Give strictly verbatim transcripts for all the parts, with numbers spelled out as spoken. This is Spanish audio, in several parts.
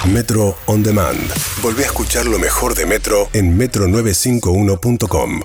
Metro On Demand. Volví a escuchar lo mejor de Metro en metro novecientos cincuenta y uno punto com.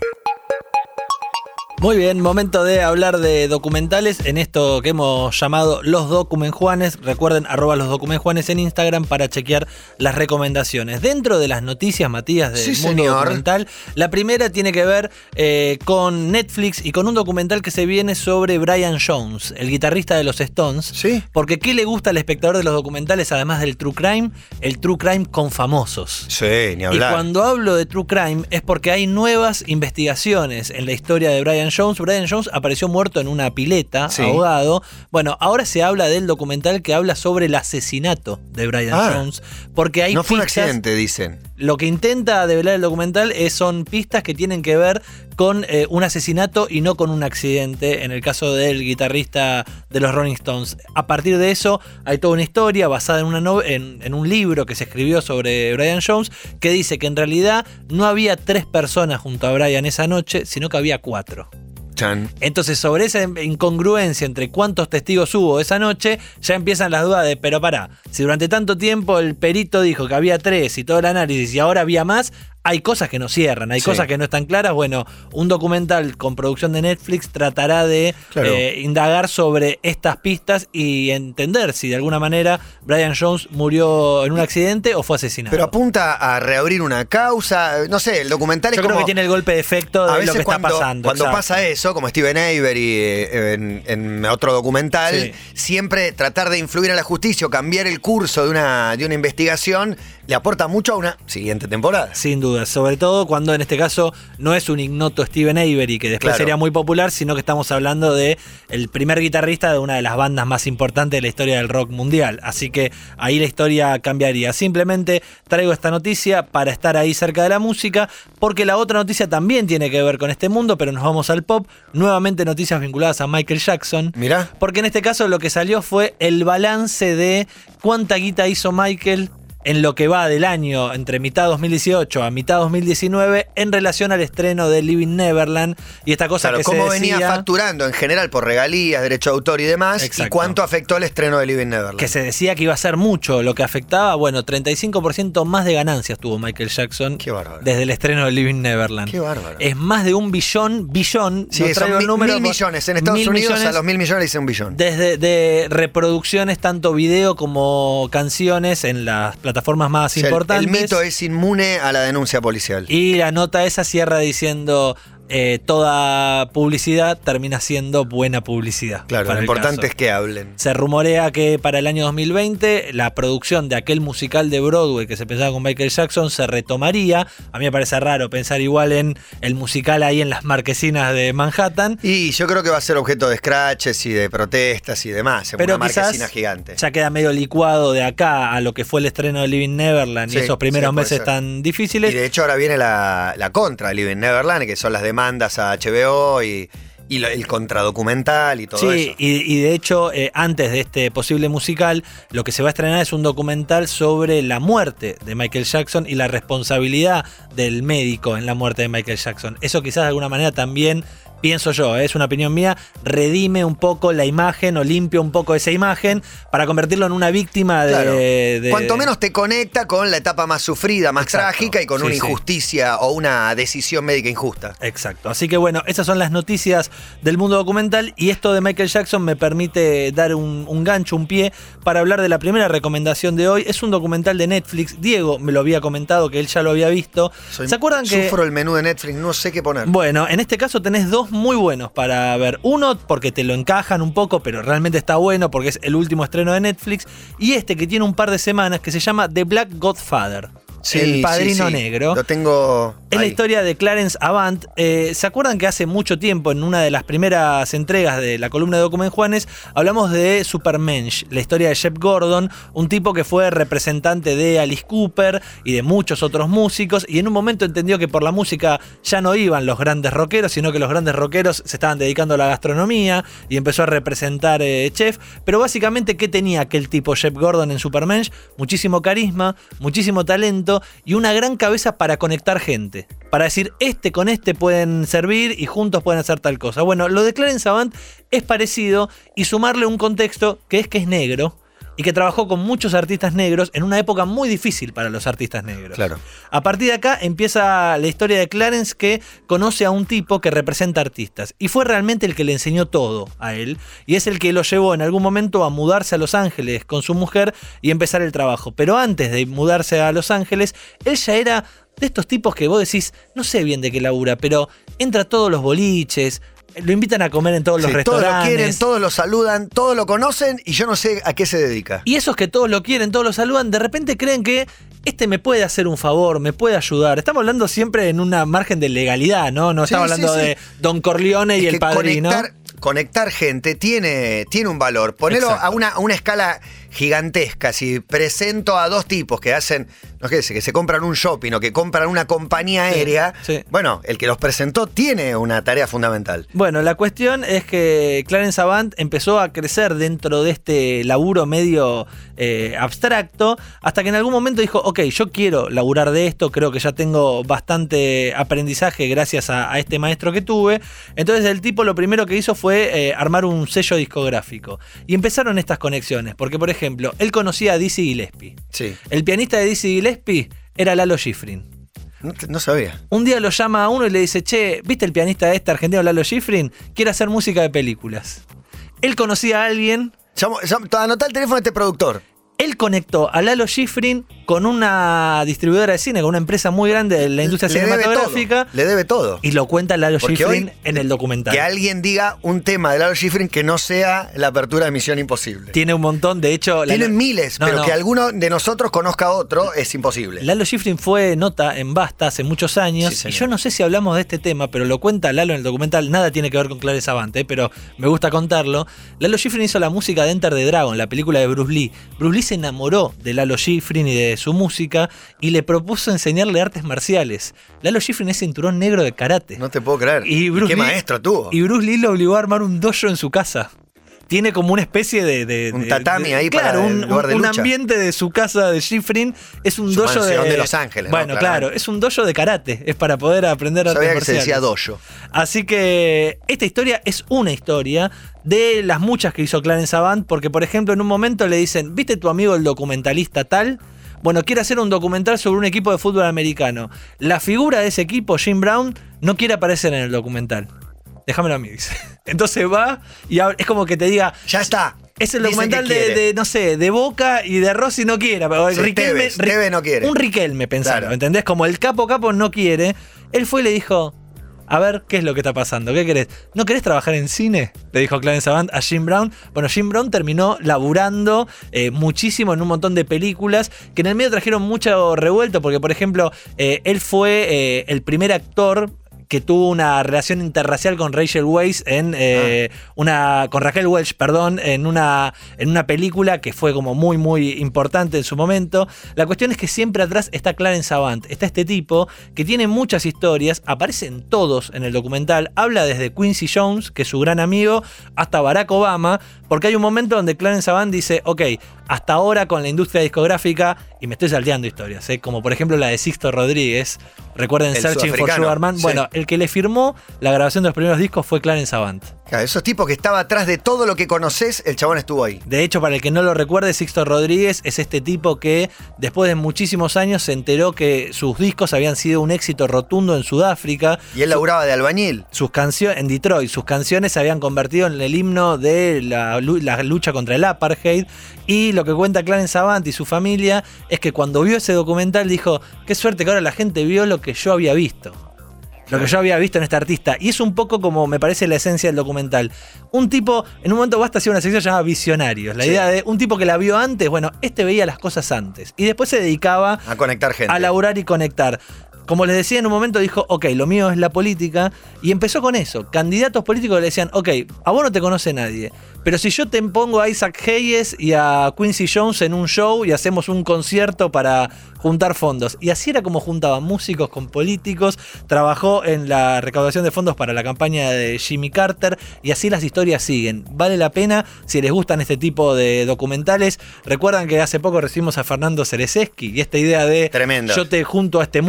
Muy bien, momento de hablar de documentales en esto que hemos llamado Los Documenjuanes. Recuerden, arroba Los Documenjuanes en Instagram para chequear las recomendaciones. Dentro de las noticias, Matías, del sí, mundo señor. documental, la primera tiene que ver eh, con Netflix y con un documental que se viene sobre Brian Jones, el guitarrista de los Stones. Sí. Porque ¿qué le gusta al espectador de los documentales, además del true crime? El true crime con famosos. Sí, ni hablar. Y cuando hablo de true crime es porque hay nuevas investigaciones en la historia de Brian Jones. Brian Jones apareció muerto en una pileta, sí. ahogado. Bueno, ahora se habla del documental que habla sobre el asesinato de Brian ah, Jones. Porque hay no fue pistas, un accidente, dicen. Lo que intenta develar el documental es, son pistas que tienen que ver con eh, un asesinato y no con un accidente, en el caso del guitarrista de los Rolling Stones. A partir de eso hay toda una historia basada en, una no- en, en un libro que se escribió sobre Brian Jones, que dice que en realidad no había tres personas junto a Brian esa noche, sino que había cuatro. Chan. Entonces, sobre esa incongruencia entre cuántos testigos hubo esa noche, ya empiezan las dudas de, pero pará, si durante tanto tiempo el perito dijo que había tres y todo el análisis y ahora había más, hay cosas que no cierran, hay sí. cosas que no están claras. Bueno, un documental con producción de Netflix tratará de claro. eh, indagar sobre estas pistas y entender si de alguna manera Brian Jones murió en un accidente o fue asesinado. Pero apunta a reabrir una causa, no sé, el documental Yo es como... creo que tiene el golpe de efecto de lo que cuando, está pasando. Cuando exacto. pasa eso, como Steven Avery eh, en, en otro documental, sí. siempre tratar de influir a la justicia o cambiar el curso de una, de una investigación le aporta mucho a una siguiente temporada. Sin duda, sobre todo cuando en este caso no es un ignoto Steven Avery, que después claro. sería muy popular, sino que estamos hablando de el primer guitarrista de una de las bandas más importantes de la historia del rock mundial. Así que ahí la historia cambiaría. Simplemente traigo esta noticia para estar ahí cerca de la música, porque la otra noticia también tiene que ver con este mundo, pero nos vamos al pop. Nuevamente noticias vinculadas a Michael Jackson. Mirá. Porque en este caso lo que salió fue el balance de cuánta guita hizo Michael en lo que va del año entre mitad dos mil dieciocho a mitad dos mil diecinueve en relación al estreno de Living Neverland y esta cosa claro, que cómo se decía, venía facturando en general por regalías, derecho de autor y demás, exacto. y cuánto afectó el estreno de Living Neverland. Que se decía que iba a ser mucho lo que afectaba. Bueno, treinta y cinco por ciento más de ganancias tuvo Michael Jackson desde el estreno de Living Neverland. Qué bárbaro. Es más de un billón, billón, sí, no traigo son el número, mil millones. En Estados Unidos millones, a los mil millones le dicen un billón. Desde de reproducciones, tanto video como canciones en las plataformas más importantes. El mito es inmune a la denuncia policial. Y la nota esa cierra diciendo... Eh, toda publicidad termina siendo buena publicidad. Claro, lo importante es que hablen. Se rumorea que para el año dos mil veinte la producción de aquel musical de Broadway que se pensaba con Michael Jackson se retomaría. A mí me parece raro pensar igual en el musical ahí en las marquesinas de Manhattan. Y yo creo que va a ser objeto de scratches y de protestas y demás. En Pero una marquesina gigante. Ya queda medio licuado de acá a lo que fue el estreno de Living Neverland, sí, y esos primeros sí, meses ser. tan difíciles. Y de hecho ahora viene la, la contra de Living Neverland, que son las demás mandas a H B O y, y lo, el contradocumental y todo sí, eso. Sí, y, y de hecho, eh, antes de este posible musical, lo que se va a estrenar es un documental sobre la muerte de Michael Jackson y la responsabilidad del médico en la muerte de Michael Jackson. Eso quizás de alguna manera también... Pienso yo, es una opinión mía, redime un poco la imagen o limpia un poco esa imagen para convertirlo en una víctima de... Claro. de... Cuanto menos te conecta con la etapa más sufrida, más Exacto. trágica y con sí, una injusticia sí. o una decisión médica injusta. Exacto. Así que bueno, esas son las noticias del mundo documental y esto de Michael Jackson me permite dar un, un gancho, un pie para hablar de la primera recomendación de hoy. Es un documental de Netflix. Diego me lo había comentado que él ya lo había visto. Soy, ¿Se acuerdan que...? Sufro el menú de Netflix, no sé qué poner. Bueno, en este caso tenés dos muy buenos para ver. Uno porque te lo encajan un poco, pero realmente está bueno porque es el último estreno de Netflix. Y este que tiene un par de semanas que se llama The Black Godfather. Sí, el padrino sí, sí. negro. Lo tengo. Es la historia de Clarence Avant. Eh, ¿Se acuerdan que hace mucho tiempo, en una de las primeras entregas de la columna de Documenjuanes, hablamos de Supermensch, la historia de Shep Gordon, un tipo que fue representante de Alice Cooper y de muchos otros músicos, y en un momento entendió que por la música ya no iban los grandes rockeros, sino que los grandes rockeros se estaban dedicando a la gastronomía y empezó a representar eh, chef. Pero básicamente, ¿qué tenía aquel tipo Shep Gordon en Supermensch? Muchísimo carisma, muchísimo talento y una gran cabeza para conectar gente. Para decir, este con este pueden servir y juntos pueden hacer tal cosa. Bueno, lo de Clarence Avant es parecido y sumarle un contexto que es que es negro y que trabajó con muchos artistas negros en una época muy difícil para los artistas negros. Claro. A partir de acá empieza la historia de Clarence, que conoce a un tipo que representa artistas y fue realmente el que le enseñó todo a él y es el que lo llevó en algún momento a mudarse a Los Ángeles con su mujer y empezar el trabajo. Pero antes de mudarse a Los Ángeles, él ya era de estos tipos que vos decís, no sé bien de qué labura, pero entra a todos los boliches, lo invitan a comer en todos los sí, restaurantes. Todos lo quieren, todos lo saludan, todos lo conocen y yo no sé a qué se dedica. Y esos que todos lo quieren, todos lo saludan, de repente creen que este me puede hacer un favor, me puede ayudar. Estamos hablando siempre en una margen de legalidad, ¿no? No Sí, estamos hablando sí, sí. de Don Corleone y Es el que Padrino. Conectar, conectar gente tiene, tiene un valor. Ponerlo Exacto. a una, a una escala gigantesca. Si presento a dos tipos que hacen, no sé, que se compran un shopping o que compran una compañía aérea, Sí, sí. bueno, el que los presentó tiene una tarea fundamental. Bueno, la cuestión es que Clarence Avant empezó a crecer dentro de este laburo medio eh, abstracto, hasta que en algún momento dijo, ok, yo quiero laburar de esto, creo que ya tengo bastante aprendizaje gracias a, a este maestro que tuve. Entonces el tipo lo primero que hizo fue eh, armar un sello discográfico. Y empezaron estas conexiones, porque por ejemplo, él conocía a Dizzy Gillespie. Sí. El pianista de Dizzy Gillespie era Lalo Schifrin. No, no sabía. Un día lo llama a uno y le dice, che, ¿viste el pianista de este argentino Lalo Schifrin? Quiere hacer música de películas. Él conocía a alguien, Llamo, llamo, anotá el teléfono de este productor. él conectó a Lalo Schifrin con una distribuidora de cine, con una empresa muy grande de la industria Le debe cinematográfica. todo, le debe todo. Y lo cuenta Lalo Porque Schifrin hoy, en el documental. Que alguien diga un tema de Lalo Schifrin que no sea la apertura de Misión Imposible. Tiene un montón, de hecho... Tienen Lalo- miles, No, pero no. que alguno de nosotros conozca a otro es imposible. Lalo Schifrin fue nota en Basta hace muchos años, Sí, señor. y yo no sé si hablamos de este tema, pero lo cuenta Lalo en el documental. Nada tiene que ver con Clarence Avant, ¿eh? Pero me gusta contarlo. Lalo Schifrin hizo la música de Enter the Dragon, la película de Bruce Lee. Bruce Lee se enamoró de Lalo Schifrin y de su música y le propuso enseñarle artes marciales. Lalo Schifrin es cinturón negro de karate. No te puedo creer. Y ¿Y Bruce qué Lee- maestro tuvo? Y Bruce Lee lo obligó a armar un dojo en su casa. Tiene como una especie de... de- Un de- tatami de- ahí claro, para el un, lugar de un lucha. ambiente de su casa de Schifrin. Es un Su dojo mansión de... de Los Ángeles, ¿no? Bueno, Claramente. claro, es un dojo de karate. Es para poder aprender artes Sabía que se marciales. decía dojo. Así que esta historia es una historia de las muchas que hizo Clarence Avant, porque por ejemplo en un momento le dicen, ¿viste tu amigo el documentalista tal? Bueno, quiere hacer un documental sobre un equipo de fútbol americano. La figura de ese equipo, Jim Brown, no quiere aparecer en el documental. Déjamelo a mí, dice. Entonces va y habla- es como que te diga... Ya está. Es el Dice documental que de, quiere. de, no sé, de Boca y de Rossi no quiere. Pero Sí, Riquelme, Tevez, Tevez no quiere. Un Riquelme pensaron, Claro. ¿entendés? Como el capo capo no quiere. Él fue y le dijo, a ver, ¿qué es lo que está pasando? ¿Qué querés? ¿No querés trabajar en cine? Le dijo Clarence Avant a Jim Brown. Bueno, Jim Brown terminó laburando eh, muchísimo en un montón de películas que en el medio trajeron mucho revuelto porque, por ejemplo, eh, él fue eh, el primer actor que tuvo una relación interracial con Rachel Weisz en eh, ah. una con Raquel Welch, perdón, en una en una película que fue como muy muy importante en su momento. La cuestión es que siempre atrás está Clarence Avant, está este tipo que tiene muchas historias, aparecen todos en el documental, habla desde Quincy Jones, que es su gran amigo, hasta Barack Obama, porque hay un momento donde Clarence Avant dice, ok, hasta ahora con la industria discográfica, y me estoy salteando historias, ¿eh? Como por ejemplo la de Sixto Rodríguez, recuerden El Searching for Sugar Man, sí. bueno, el que le firmó la grabación de los primeros discos fue Clarence Avant. Claro, esos tipos que estaba atrás de todo lo que conoces, el chabón estuvo ahí. De hecho, para el que no lo recuerde, Sixto Rodríguez es este tipo que después de muchísimos años se enteró que sus discos habían sido un éxito rotundo en Sudáfrica. Y él laburaba de albañil. Sus canciones en Detroit, sus canciones se habían convertido en el himno de la, la lucha contra el apartheid. Y lo que cuenta Clarence Avant y su familia es que cuando vio ese documental dijo, qué suerte que ahora la gente vio lo que yo había visto. Lo que yo había visto en este artista. Y es un poco como me parece la esencia del documental. Un tipo, en un momento basta hacer una sección llamada Visionarios. La sí. idea de un tipo que la vio antes, bueno, este veía las cosas antes. Y después se dedicaba a conectar gente. A laburar y conectar. Como les decía, en un momento dijo, ok, lo mío es la política. Y empezó con eso. Candidatos políticos le decían, ok, a vos no te conoce nadie. Pero si yo te pongo a Isaac Hayes y a Quincy Jones en un show y hacemos un concierto para juntar fondos. Y así era como juntaban músicos con políticos. Trabajó en la recaudación de fondos para la campaña de Jimmy Carter. Y así las historias siguen. Vale la pena si les gustan este tipo de documentales. Recuerdan que hace poco recibimos a Fernando Cereseski y esta idea de Tremendo. yo te junto a este músico y te lo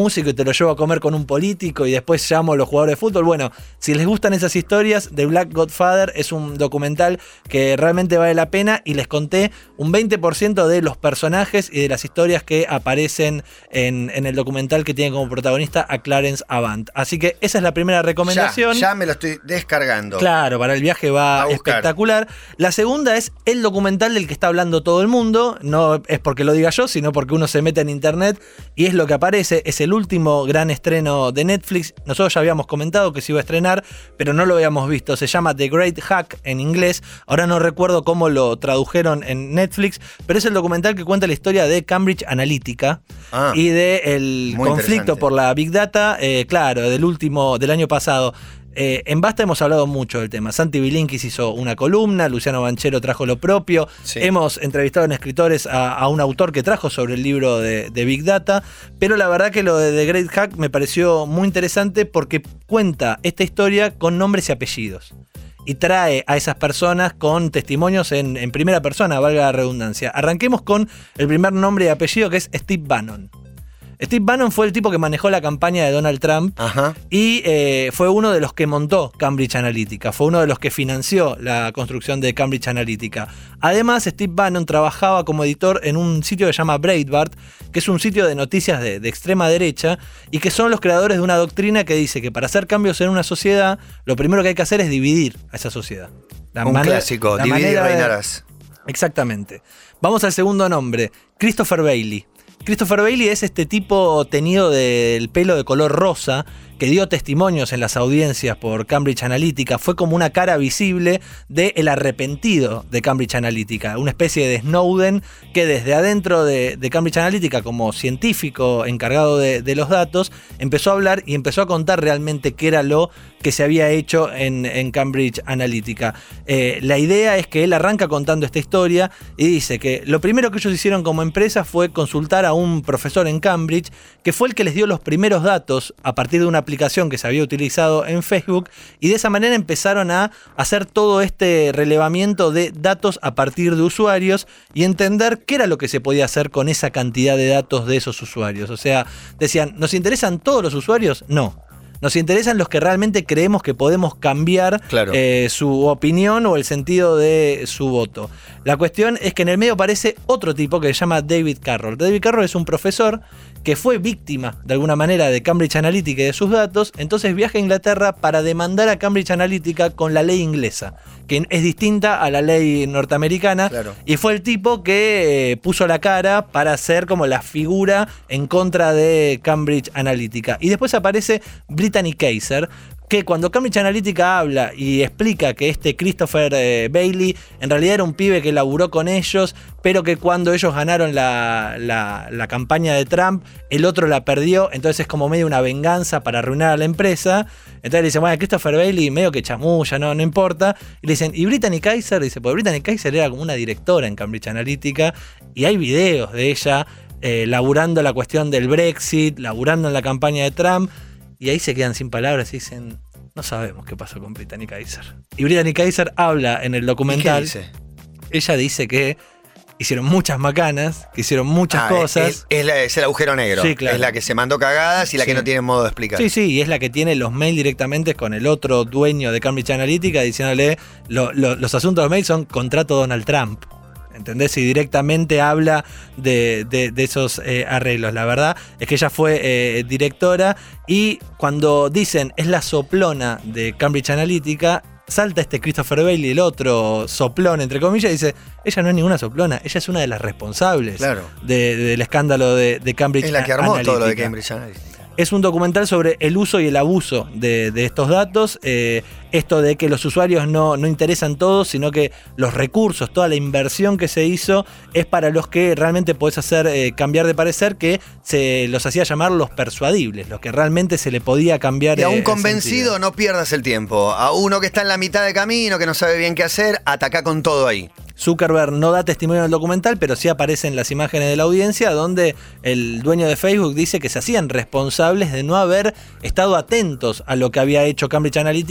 lo llevo a comer con un político y después llamo a los jugadores de fútbol. Bueno, si les gustan esas historias, The Black Godfather es un documental que realmente vale la pena y les conté un veinte por ciento de los personajes y de las historias que aparecen en, en el documental que tiene como protagonista a Clarence Avant. Así que esa es la primera recomendación. Ya, ya me lo estoy descargando. Claro, para el viaje va espectacular. La segunda es el documental del que está hablando todo el mundo. No es porque lo diga yo, sino porque uno se mete en internet y es lo que aparece. Es el último gran estreno de Netflix. Nosotros ya habíamos comentado que se iba a estrenar, pero no lo habíamos visto. Se llama The Great Hack en inglés. Ahora no recuerdo cómo lo tradujeron en Netflix, pero es el documental que cuenta la historia de Cambridge Analytica ah, y del conflicto por la Big Data, eh, claro, del último, del año pasado. Eh, en Basta hemos hablado mucho del tema. Santi Bilinkis hizo una columna, Luciano Banchero trajo lo propio. Sí. Hemos entrevistado en escritores a, a un autor que trajo sobre el libro de, de Big Data. Pero la verdad que lo de The Great Hack me pareció muy interesante porque cuenta esta historia con nombres y apellidos. Y trae a esas personas con testimonios en, en primera persona, valga la redundancia. Arranquemos con el primer nombre y apellido, que es Steve Bannon. Steve Bannon fue el tipo que manejó la campaña de Donald Trump. Ajá. Y eh, fue uno de los que montó Cambridge Analytica, fue uno de los que financió la construcción de Cambridge Analytica. Además, Steve Bannon trabajaba como editor en un sitio que se llama Breitbart, que es un sitio de noticias de, de extrema derecha, y que son los creadores de una doctrina que dice que para hacer cambios en una sociedad, lo primero que hay que hacer es dividir a esa sociedad. La un manera, clásico, divide y reinarás. Exactamente. Vamos al segundo nombre, Christopher Bailey. Christopher Bailey es este tipo teñido del pelo de color rosa que dio testimonios en las audiencias por Cambridge Analytica. Fue como una cara visible del arrepentido de Cambridge Analytica, una especie de Snowden que desde adentro de, de Cambridge Analytica, como científico encargado de, de los datos, empezó a hablar y empezó a contar realmente qué era lo que se había hecho en, en Cambridge Analytica. Eh, la idea es que él arranca contando esta historia y dice que lo primero que ellos hicieron como empresa fue consultar a un profesor en Cambridge, que fue el que les dio los primeros datos a partir de una aplicación que se había utilizado en Facebook, y de esa manera empezaron a hacer todo este relevamiento de datos a partir de usuarios y entender qué era lo que se podía hacer con esa cantidad de datos de esos usuarios. O sea, decían, ¿nos interesan todos los usuarios? No. Nos interesan los que realmente creemos que podemos cambiar claro. eh, su opinión o el sentido de su voto. La cuestión es que en el medio aparece otro tipo que se llama David Carroll. David Carroll es un profesor que fue víctima de alguna manera de Cambridge Analytica y de sus datos, entonces viaja a Inglaterra para demandar a Cambridge Analytica con la ley inglesa, que es distinta a la ley norteamericana, claro. Y fue el tipo que eh, puso la cara para ser como la figura en contra de Cambridge Analytica. Y después aparece Brittany Kaiser, que cuando Cambridge Analytica habla y explica que este Christopher eh, Bailey en realidad era un pibe que laburó con ellos, pero que cuando ellos ganaron la, la, la campaña de Trump, el otro la perdió, entonces es como medio una venganza para arruinar a la empresa. Entonces le dicen, bueno, Christopher Bailey medio que chamulla, no, no importa. Y le dicen, ¿y Brittany Kaiser? Dice, pues Brittany Kaiser era como una directora en Cambridge Analytica y hay videos de ella eh, laburando la cuestión del Brexit, laburando en la campaña de Trump. Y ahí se quedan sin palabras y dicen, no sabemos qué pasó con Brittany Kaiser. Y Brittany Kaiser habla en el documental. ¿Y qué dice? Ella dice que hicieron muchas macanas, que hicieron muchas ah, cosas. Es, es, la, es el agujero negro. Sí, claro. Es la que se mandó cagadas y la sí. que no tiene modo de explicar. Sí, sí, y es la que tiene los mails directamente con el otro dueño de Cambridge Analytica diciéndole, lo, lo, los asuntos de los mails son contrato Donald Trump. ¿Entendés? Y directamente habla de, de, de esos eh, arreglos. La verdad es que ella fue eh, directora y cuando dicen es la soplona de Cambridge Analytica, salta este Christopher Bailey, el otro soplón, entre comillas, y dice, ella no es ninguna soplona, ella es una de las responsables claro. de, de, del escándalo de, de Cambridge Analytica. Es la que armó Analytica. Todo lo de Cambridge Analytica. Es un documental sobre el uso y el abuso de, de estos datos, eh, esto de que los usuarios no, no interesan todos, sino que los recursos, toda la inversión que se hizo es para los que realmente podés hacer eh, cambiar de parecer, que se los hacía llamar los persuadibles, los que realmente se le podía cambiar. Y a un eh, convencido no pierdas el tiempo, a uno que está en la mitad de camino, que no sabe bien qué hacer, atacá con todo ahí. Zuckerberg no da testimonio en el documental, pero sí aparecen las imágenes de la audiencia donde el dueño de Facebook dice que se hacían responsables de no haber estado atentos a lo que había hecho Cambridge Analytica cuando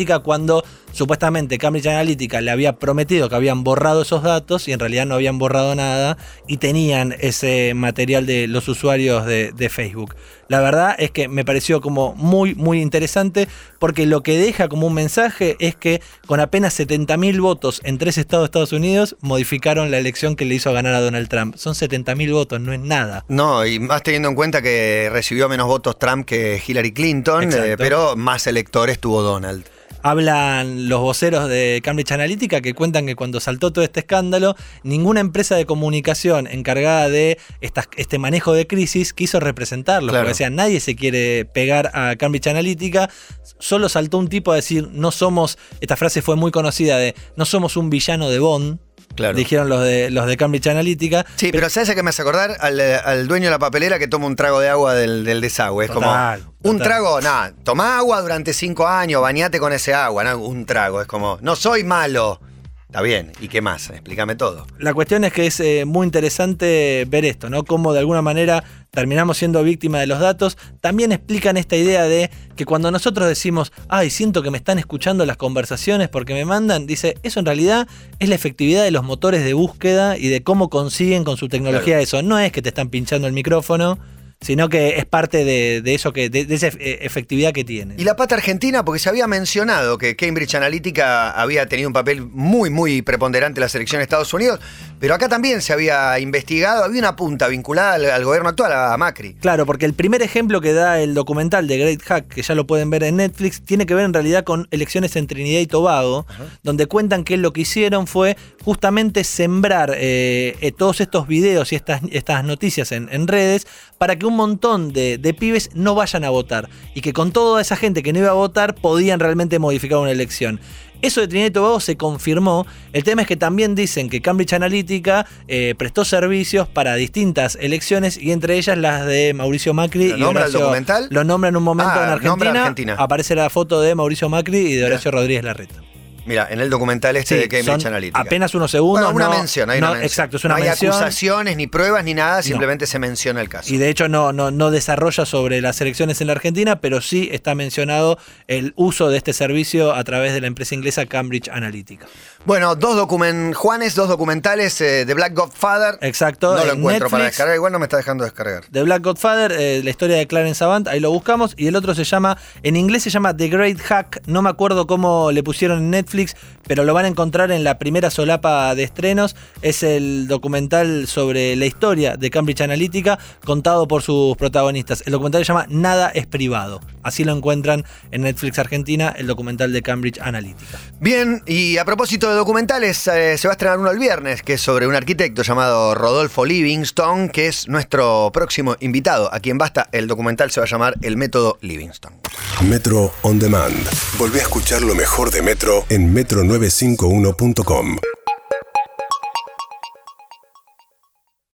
cuando supuestamente Cambridge Analytica le había prometido que habían borrado esos datos y en realidad no habían borrado nada y tenían ese material de los usuarios de, de Facebook. La verdad es que me pareció como muy, muy interesante porque lo que deja como un mensaje es que con apenas setenta mil votos en tres estados de Estados Unidos modificaron la elección que le hizo ganar a Donald Trump. Son setenta mil votos, no es nada. No, y más teniendo en cuenta que recibió menos votos Trump que Hillary Clinton, eh, pero más electores tuvo Donald. Hablan los voceros de Cambridge Analytica que cuentan que cuando saltó todo este escándalo, ninguna empresa de comunicación encargada de estas, este manejo de crisis quiso representarlos. Claro. Porque decían, nadie se quiere pegar a Cambridge Analytica. Solo saltó un tipo a decir, no somos, esta frase fue muy conocida de, no somos un villano de Bond. Claro. Dijeron los de los de Cambridge Analytica. Sí, pero, pero ¿sabes a qué me hace acordar? Al, al dueño de la papelera que toma un trago de agua del, del desagüe. Es total, como, un total. trago, nada, toma agua durante cinco años, bañate con ese agua, ¿no? Un trago, es como, no soy malo. Está bien, ¿y qué más? Explícame todo. La cuestión es que es eh, muy interesante ver esto, ¿no? Cómo de alguna manera terminamos siendo víctimas de los datos. También explican esta idea de que cuando nosotros decimos, ay, siento que me están escuchando las conversaciones porque me mandan, dice, eso en realidad es la efectividad de los motores de búsqueda y de cómo consiguen con su tecnología claro. eso. No es que te están pinchando el micrófono, sino que es parte de, de eso que de, de esa efectividad que tiene. Y la pata argentina, porque se había mencionado que Cambridge Analytica había tenido un papel muy, muy preponderante en la selección de Estados Unidos, pero acá también se había investigado, había una punta vinculada al, al gobierno actual, a Macri. Claro, porque el primer ejemplo que da el documental de Great Hack, que ya lo pueden ver en Netflix, tiene que ver en realidad con elecciones en Trinidad y Tobago, uh-huh. donde cuentan que lo que hicieron fue justamente sembrar eh, eh, todos estos videos y estas, estas noticias en, en redes para que un montón de, de pibes no vayan a votar y que con toda esa gente que no iba a votar podían realmente modificar una elección. Eso de Trinidad y Tobago se confirmó. El tema es que también dicen que Cambridge Analytica eh, prestó servicios para distintas elecciones y entre ellas las de Mauricio Macri. ¿Lo nombra el documental? Lo nombra en un momento ah, en Argentina. Argentina. Aparece la foto de Mauricio Macri y de Horacio Mira. Rodríguez Larreta. Mira, en el documental este sí, de Cambridge Analytica. Apenas unos segundos. Bueno, una no, mención, hay no, una mención. Exacto, es una no mención. hay acusaciones, ni pruebas, ni nada, simplemente no. se menciona el caso. Y de hecho no, no, no desarrolla sobre las elecciones en la Argentina, pero sí está mencionado el uso de este servicio a través de la empresa inglesa Cambridge Analytica. Bueno, dos document Juanes, dos documentales eh, de Black Godfather. Exacto. No lo encuentro Netflix, para descargar, igual no me está dejando descargar. The Black Godfather, eh, la historia de Clarence Avant, ahí lo buscamos. Y el otro se llama, en inglés se llama The Great Hack, no me acuerdo cómo le pusieron en Netflix, pero lo van a encontrar en la primera solapa de estrenos. Es el documental sobre la historia de Cambridge Analytica contado por sus protagonistas. El documental se llama Nada es privado. Así lo encuentran en Netflix Argentina, el documental de Cambridge Analytica. Bien, y a propósito de documentales, eh, se va a estrenar uno el viernes, que es sobre un arquitecto llamado Rodolfo Livingstone, que es nuestro próximo invitado. Aquí en Basta, el documental se va a llamar El Método Livingstone. Metro On Demand. Volvé a escuchar lo mejor de Metro en metro novecientos cincuenta y uno punto com.